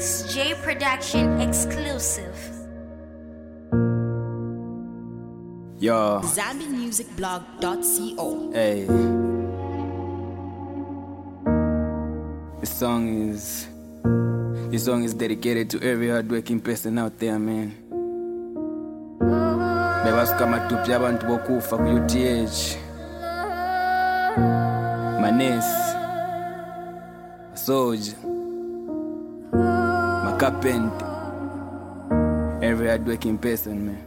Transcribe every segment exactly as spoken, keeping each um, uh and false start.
X J Production exclusive. Yo. Zambian Music Blog dot co. Hey. This song is This song is dedicated to every hardworking person out there, man. Bebasuka matupi abantu bokufa ku U T H. Manesi, Soldier, Carpenter, every hardworking person, man.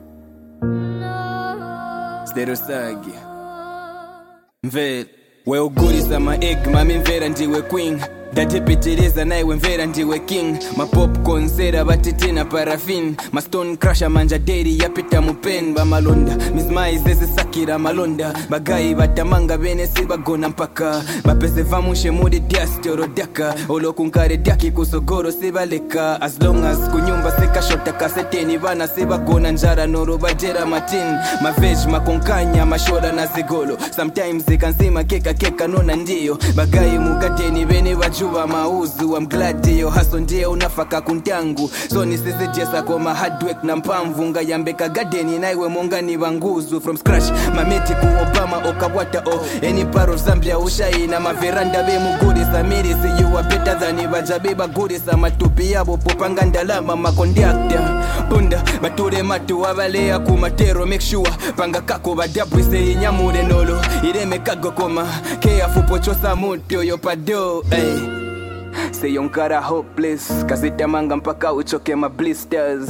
Sterosagi Mvela weugurisa ma-egg mami mvera ndiwe queen datipitiliza naiwe mvera ndiwe king mapopcorn sera batitina parafin mastone crusher manja dairy yapita mupen bamalonda mizmai zezisakira malonda bagayi batamanga bene sibagona mpaka bapese vamushe muri diastorodaka olokunkare dyaki kusogoro sibaleka as long as kunyumba sekashota kaseteni bana sibagona njara noro bajera matin mavej makonkanya mashoda na zigolo sometimes zikansima keka keka nona ndiyo bagayi mugateni bene juba mauzu. I'm glad yo haso ndiye unafaka kuntangu so nisizijesa koma hard work na mpamvu ngayambeka garden naiwe monga ni banguzu from scratch mameti ku Obama okawata o any part of Zambia ushaina maveranda be muguri samiri see you are better than bajabe baguri samatupi yabo popanga ndalama makondakta bunda bature matu wabalea ku matero make sure panga kako badabu se nyamure nolo ireme kago koma careful pochosa muto yo pado hey. Say yonkara hopeless kasitamanga mpaka uchoke ma blisters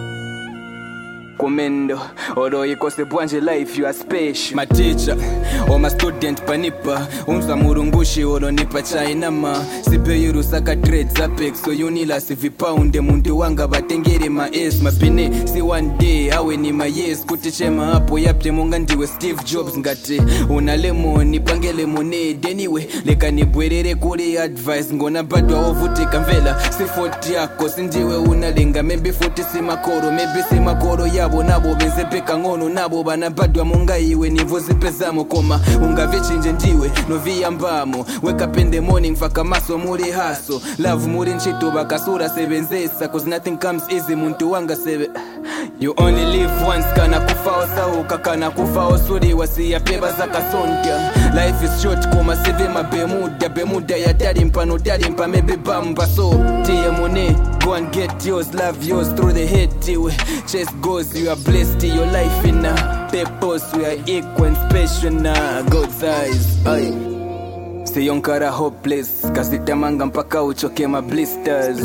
Komendo oro ikose bwanje life you are special my teacher or my student panipa umza murungushi oro nipa china ma sipe yuru saka trades apex so unila si vipound mundu wanga batengere ma s mapine si one day awe ni ma yes kutichema hapo yapte munga ndiwe Steve Jobs ngati una lemon pange lemonade anyway leka ni bwerere kuri advice ngona badwa ovutika mvela si forty yako sindiwe unalenga maybe forty si makoro maybe si makoro ya Nabo nabo benzepeka ngono nabo banabadwa munga iwe nivo zipezamo koma ungavichinje ndiwe novia mbamo wake up in the morning faka maso muri haso love muri nchito bakasura sebenzesa cause nothing comes easy muntu wanga sebe you only live once kana kufa osauka kana kufa osuri wasiya peba zakasontia life is short koma seve mabemuda bemuda ya tari mpano tari mpa maybe bamba so tie money go and get yours love yours through the head tiwe chase goes you are blessed your life in a purpose we are equal and special na God's eyes ay say yonkara hopeless kasitamanga mpaka uchoke ma blisters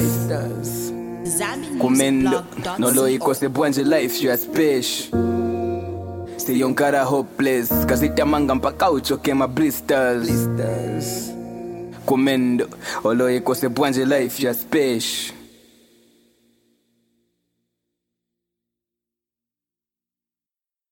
Komendo nolo ikose bwanje life you are special say yonkara hopeless kasitamanga mpaka uchoke ma blisters Komendo olo ikose bwanje life you are special